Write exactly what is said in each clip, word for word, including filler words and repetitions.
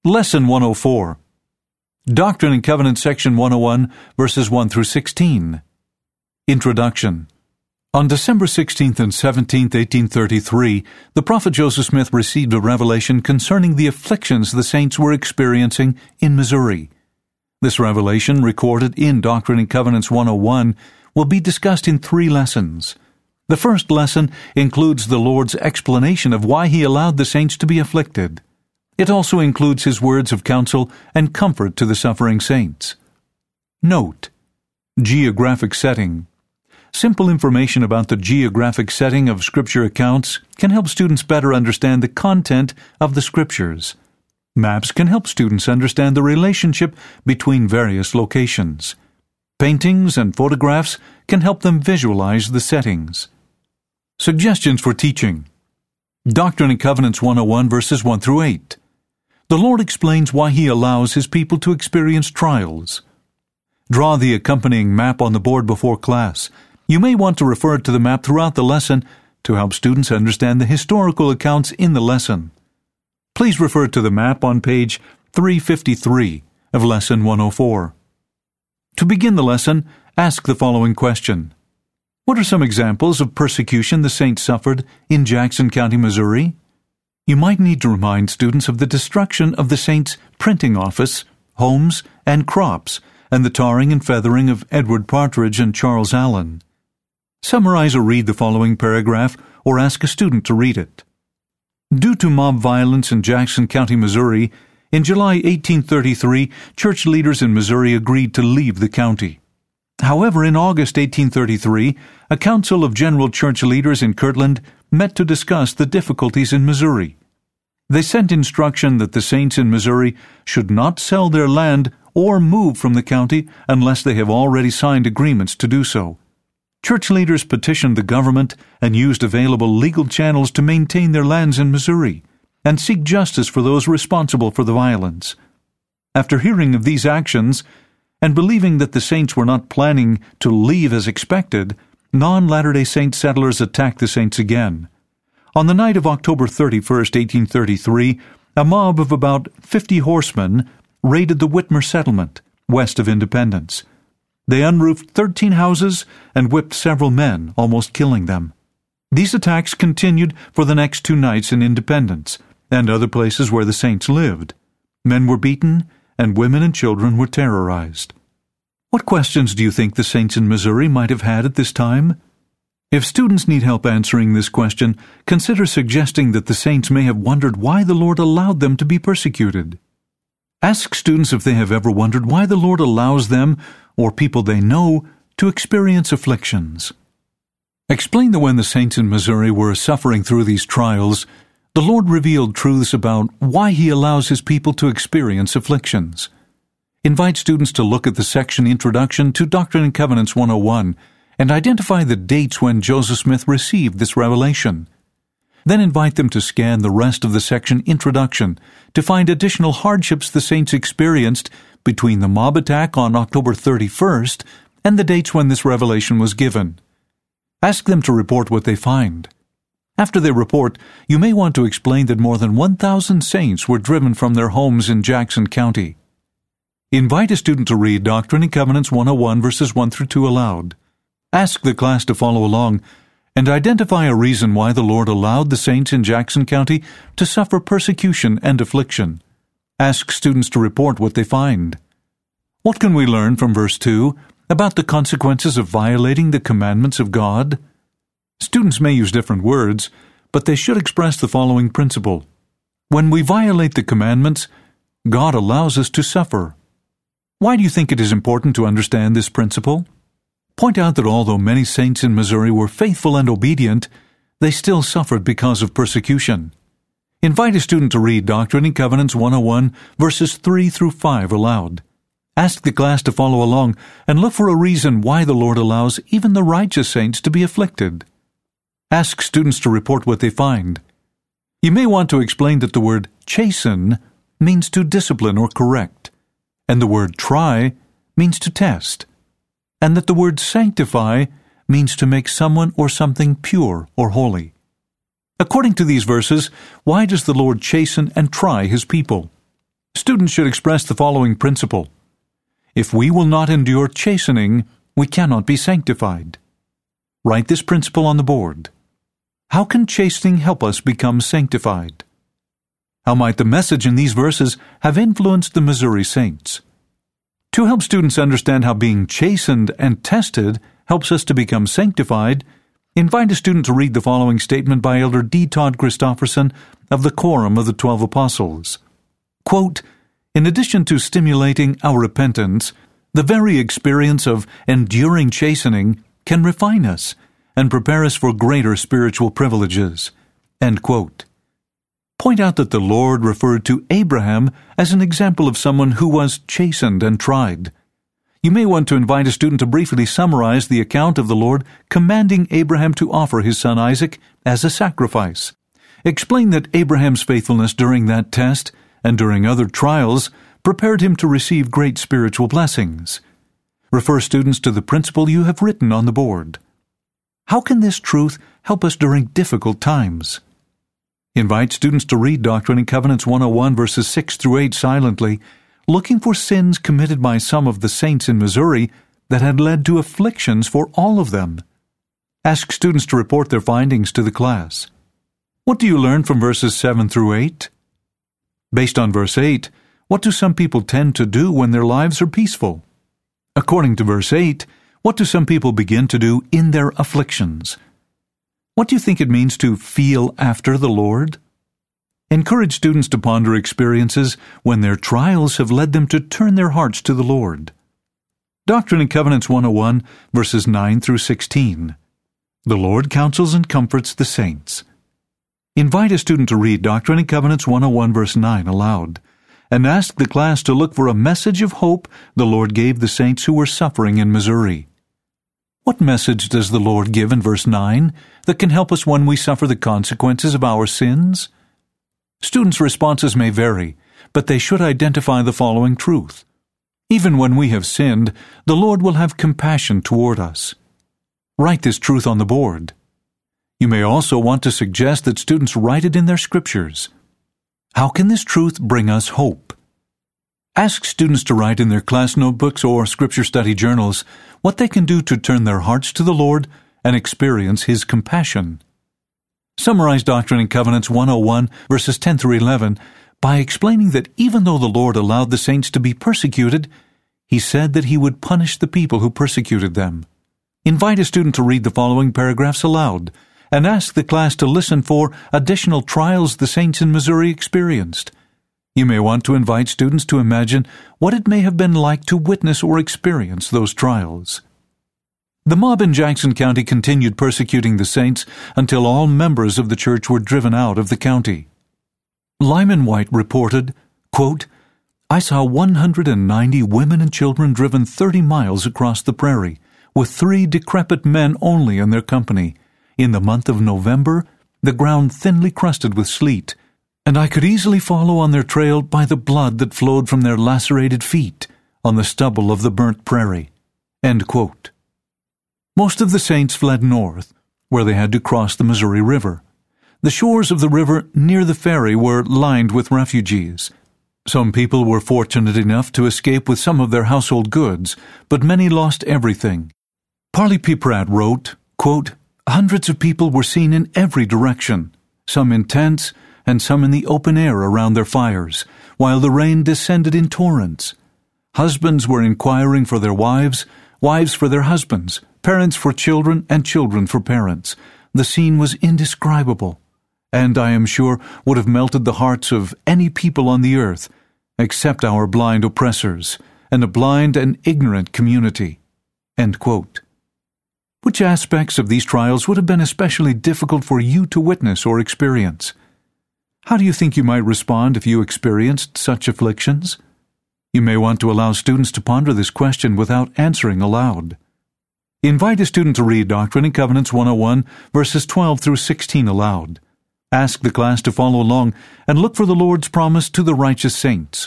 Lesson one oh four. Doctrine and Covenants, Section one oh one, verses one through sixteen. Introduction. On December sixteenth and seventeenth, eighteen thirty-three, the prophet Joseph Smith received a revelation concerning the afflictions the saints were experiencing in Missouri. This revelation, recorded in Doctrine and Covenants one oh one, will be discussed in three lessons. The first lesson includes the Lord's explanation of why He allowed the saints to be afflicted. It also includes His words of counsel and comfort to the suffering saints. Note: geographic setting. Simple information about the geographic setting of Scripture accounts can help students better understand the content of the Scriptures. Maps can help students understand the relationship between various locations. Paintings and photographs can help them visualize the settings. Suggestions for teaching. Doctrine and Covenants one oh one, verses one through eight. The Lord explains why He allows His people to experience trials. Draw the accompanying map on the board before class. You may want to refer to the map throughout the lesson to help students understand the historical accounts in the lesson. Please refer to the map on page three fifty-three of Lesson one oh four. To begin the lesson, ask the following question. What are some examples of persecution the saints suffered in Jackson County, Missouri? You might need to remind students of the destruction of the saints' printing office, homes, and crops, and the tarring and feathering of Edward Partridge and Charles Allen. Summarize or read the following paragraph, or ask a student to read it. Due to mob violence in Jackson County, Missouri, in July eighteen thirty-three, church leaders in Missouri agreed to leave the county. However, in August eighteen thirty-three, a council of general church leaders in Kirtland met to discuss the difficulties in Missouri. They sent instruction that the saints in Missouri should not sell their land or move from the county unless they have already signed agreements to do so. Church leaders petitioned the government and used available legal channels to maintain their lands in Missouri and seek justice for those responsible for the violence. After hearing of these actions, and believing that the saints were not planning to leave as expected, non-Latter-day Saint settlers attacked the saints again. On the night of October thirty-first, eighteen thirty-three, a mob of about fifty horsemen raided the Whitmer settlement, west of Independence. They unroofed thirteen houses and whipped several men, almost killing them. These attacks continued for the next two nights in Independence and other places where the saints lived. Men were beaten, and women and children were terrorized. What questions do you think the saints in Missouri might have had at this time? If students need help answering this question, consider suggesting that the saints may have wondered why the Lord allowed them to be persecuted. Ask students if they have ever wondered why the Lord allows them, or people they know, to experience afflictions. Explain that when the saints in Missouri were suffering through these trials, the Lord revealed truths about why He allows His people to experience afflictions. Invite students to look at the section Introduction to Doctrine and Covenants one oh one and identify the dates when Joseph Smith received this revelation. Then invite them to scan the rest of the section Introduction to find additional hardships the saints experienced between the mob attack on October thirty-first and the dates when this revelation was given. Ask them to report what they find. After they report, you may want to explain that more than one thousand saints were driven from their homes in Jackson County. Invite a student to read Doctrine and Covenants one oh one, verses one through two aloud. Ask the class to follow along, and identify a reason why the Lord allowed the saints in Jackson County to suffer persecution and affliction. Ask students to report what they find. What can we learn from verse two about the consequences of violating the commandments of God? Students may use different words, but they should express the following principle. When we violate the commandments, God allows us to suffer. Why do you think it is important to understand this principle? Point out that although many saints in Missouri were faithful and obedient, they still suffered because of persecution. Invite a student to read Doctrine and Covenants one oh one, verses three through five aloud. Ask the class to follow along and look for a reason why the Lord allows even the righteous saints to be afflicted. Ask students to report what they find. You may want to explain that the word chasten means to discipline or correct, and the word try means to test, and that the word sanctify means to make someone or something pure or holy. According to these verses, why does the Lord chasten and try His people? Students should express the following principle: if we will not endure chastening, we cannot be sanctified. Write this principle on the board. How can chastening help us become sanctified? How might the message in these verses have influenced the Missouri Saints? To help students understand how being chastened and tested helps us to become sanctified, invite a student to read the following statement by Elder D. Todd Christofferson of the Quorum of the Twelve Apostles. Quote, "In addition to stimulating our repentance, the very experience of enduring chastening can refine us and prepare us for greater spiritual privileges." End quote. Point out that the Lord referred to Abraham as an example of someone who was chastened and tried. You may want to invite a student to briefly summarize the account of the Lord commanding Abraham to offer his son Isaac as a sacrifice. Explain that Abraham's faithfulness during that test and during other trials prepared him to receive great spiritual blessings. Refer students to the principle you have written on the board. How can this truth help us during difficult times? Invite students to read Doctrine and Covenants one oh one verses six through eight silently, looking for sins committed by some of the saints in Missouri that had led to afflictions for all of them. Ask students to report their findings to the class. What do you learn from verses seven through eight? Based on verse eight, what do some people tend to do when their lives are peaceful? According to verse eight, what do some people begin to do in their afflictions? What do you think it means to feel after the Lord? Encourage students to ponder experiences when their trials have led them to turn their hearts to the Lord. Doctrine and Covenants one oh one, verses nine through sixteen. The Lord counsels and comforts the saints. Invite a student to read Doctrine and Covenants one oh one, verse nine aloud, and ask the class to look for a message of hope the Lord gave the saints who were suffering in Missouri. What message does the Lord give in verse nine that can help us when we suffer the consequences of our sins? Students' responses may vary, but they should identify the following truth. Even when we have sinned, the Lord will have compassion toward us. Write this truth on the board. You may also want to suggest that students write it in their scriptures. How can this truth bring us hope? Ask students to write in their class notebooks or scripture study journals what they can do to turn their hearts to the Lord and experience His compassion. Summarize Doctrine and Covenants one oh one, verses ten through eleven, by explaining that even though the Lord allowed the saints to be persecuted, He said that He would punish the people who persecuted them. Invite a student to read the following paragraphs aloud, and ask the class to listen for additional trials the saints in Missouri experienced. You may want to invite students to imagine what it may have been like to witness or experience those trials. The mob in Jackson County continued persecuting the saints until all members of the church were driven out of the county. Lyman White reported, quote, "I saw one hundred ninety women and children driven thirty miles across the prairie, with three decrepit men only in their company. In the month of November, the ground thinly crusted with sleet, and I could easily follow on their trail by the blood that flowed from their lacerated feet on the stubble of the burnt prairie." End quote. Most of the saints fled north, where they had to cross the Missouri River. The shores of the river near the ferry were lined with refugees. Some people were fortunate enough to escape with some of their household goods, but many lost everything. Parley P. Pratt wrote, quote, "Hundreds of people were seen in every direction, some in tents and some in the open air around their fires, while the rain descended in torrents. Husbands were inquiring for their wives, wives for their husbands, parents for children, and children for parents. The scene was indescribable, and I am sure would have melted the hearts of any people on the earth, except our blind oppressors, and a blind and ignorant community." End quote. Which aspects of these trials would have been especially difficult for you to witness or experience? How do you think you might respond if you experienced such afflictions? You may want to allow students to ponder this question without answering aloud. Invite a student to read Doctrine and Covenants one oh one, verses twelve through sixteen aloud. Ask the class to follow along and look for the Lord's promise to the righteous saints.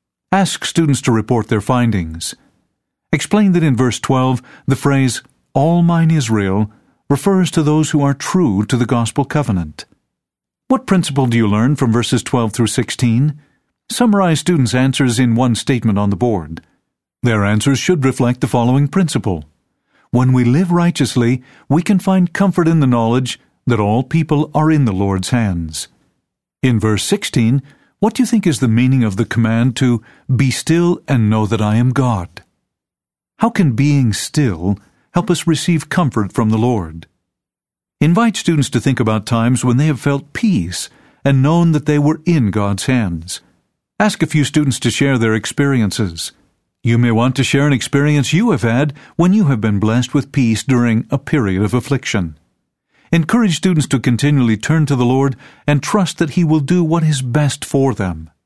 Ask students to report their findings. Explain that in verse twelve, the phrase, "All mine Israel," refers to those who are true to the gospel covenant. What principle do you learn from verses twelve through sixteen? Summarize students' answers in one statement on the board. Their answers should reflect the following principle. When we live righteously, we can find comfort in the knowledge that all people are in the Lord's hands. In verse sixteen, what do you think is the meaning of the command to be still and know that I am God? How can being still help us receive comfort from the Lord? Invite students to think about times when they have felt peace and known that they were in God's hands. Ask a few students to share their experiences. You may want to share an experience you have had when you have been blessed with peace during a period of affliction. Encourage students to continually turn to the Lord and trust that He will do what is best for them.